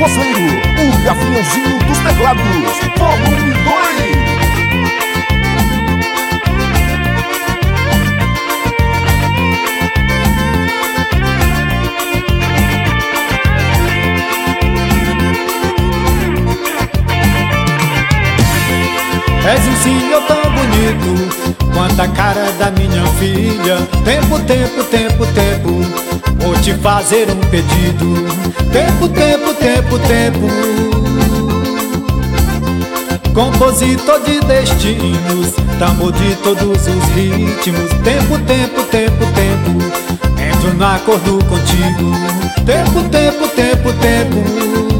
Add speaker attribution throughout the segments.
Speaker 1: Forrozeiro, o gaviãozinho dos teclados, volume 2.
Speaker 2: És um senhor tão bonito quanto a cara da minha filha. Tempo, tempo, tempo, tempo, vou te fazer um pedido. Tempo, tempo, tempo, tempo, compositor de destinos, tambor de todos os ritmos. Tempo, tempo, tempo, tempo, entro no acordo contigo. Tempo, tempo, tempo, tempo,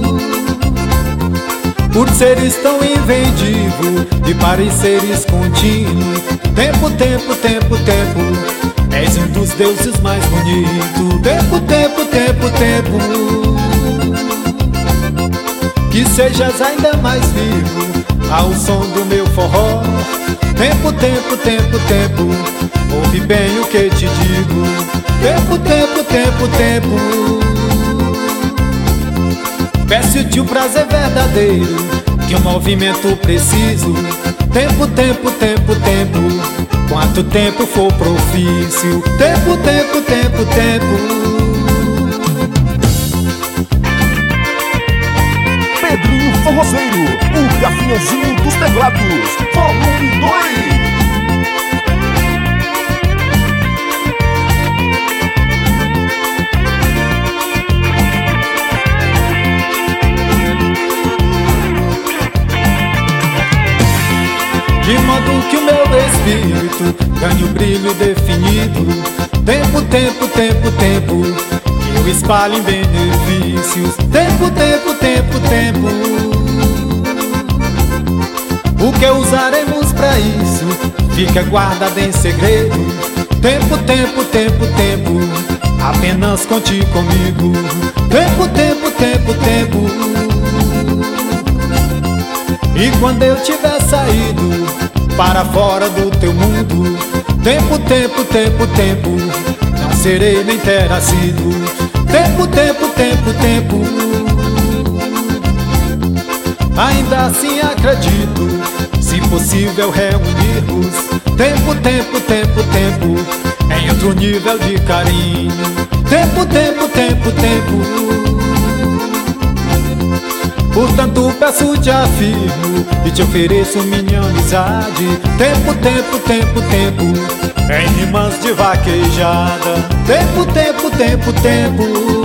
Speaker 2: por seres tão invendivo e pareceres contínuo. Tempo, tempo, tempo, tempo, és um dos deuses mais bonitos. Tempo, tempo, tempo, tempo, que sejas ainda mais vivo ao som do meu forró. Tempo, tempo, tempo, tempo, ouve bem o que te digo. Tempo, tempo, tempo, tempo, peço-te o prazer verdadeiro de um movimento preciso. Tempo, tempo, tempo, tempo, quanto tempo for propício. Tempo, tempo, tempo, tempo.
Speaker 1: Pedrinho Forrozeiro, o gaviãozinho dos teclados, volume 2.
Speaker 2: De modo que o meu espírito ganhe um brilho definido. Tempo, tempo, tempo, tempo, que eu espalho em benefícios. Tempo, tempo, tempo, tempo, o que usaremos pra isso fica guardado em segredo. Tempo, tempo, tempo, tempo, apenas conte comigo. Tempo, tempo, tempo, tempo, e quando eu tiver saído para fora do teu mundo. Tempo, tempo, tempo, tempo, não serei nem terá sido. Tempo, tempo, tempo, tempo, ainda assim acredito, se possível reunirmos. Tempo, tempo, tempo, tempo, em outro nível de carinho. Tempo, tempo, tempo, tempo, portanto peço, te afirmo e te ofereço minha amizade. Tempo, tempo, tempo, tempo, em rimas de vaquejada. Tempo, tempo, tempo, tempo,